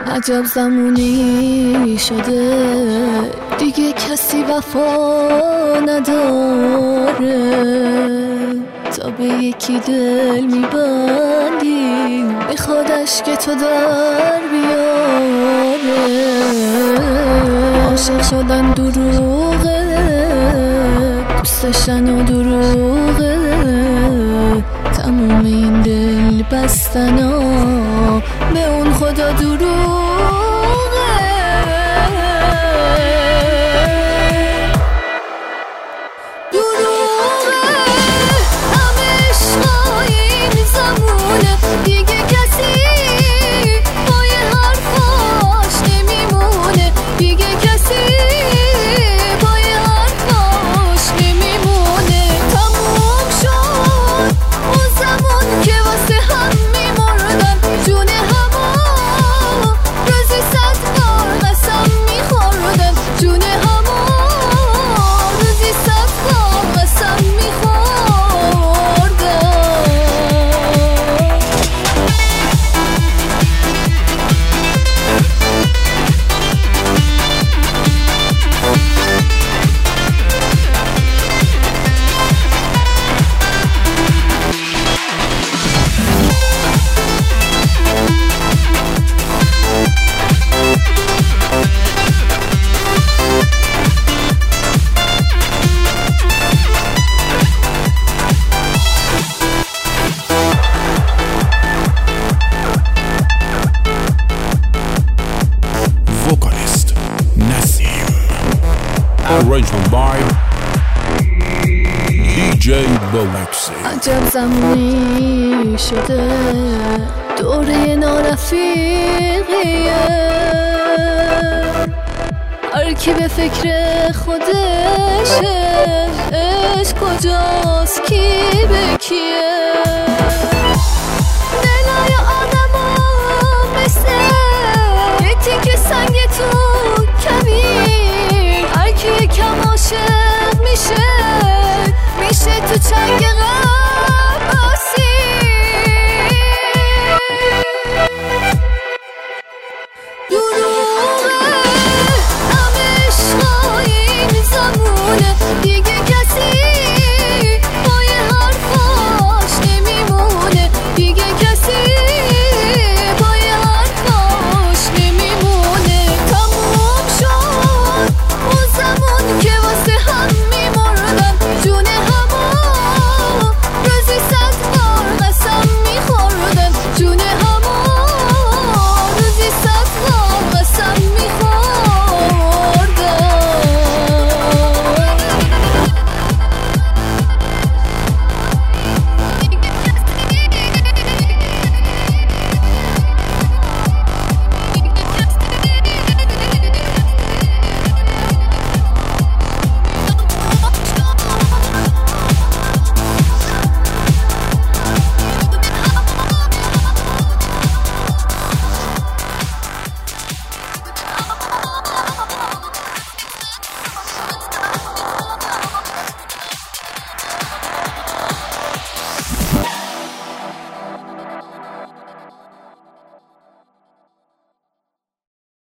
عجب زمونی شده دیگه کسی وفا نداره، تا به یکی دل میبندی میخوادش که تو در بیاره. عاشق شدن دروغه، دوست داشتن و دروغه، تموم این دل بستنا به اون خدا دروغه. Arrangement by DJ Bolaxi. عجب زمانی شده دوره نارفیقیه، هر کی به فکر خودشه، عشق کجاست کی به کیه. دلای آدم ها مثل یه تیکه سنگ تو کبیر، هر کی کم عاشق میشه تو چنگ غواصی. دروغه همه عشقا این زمونه، دیگه کسی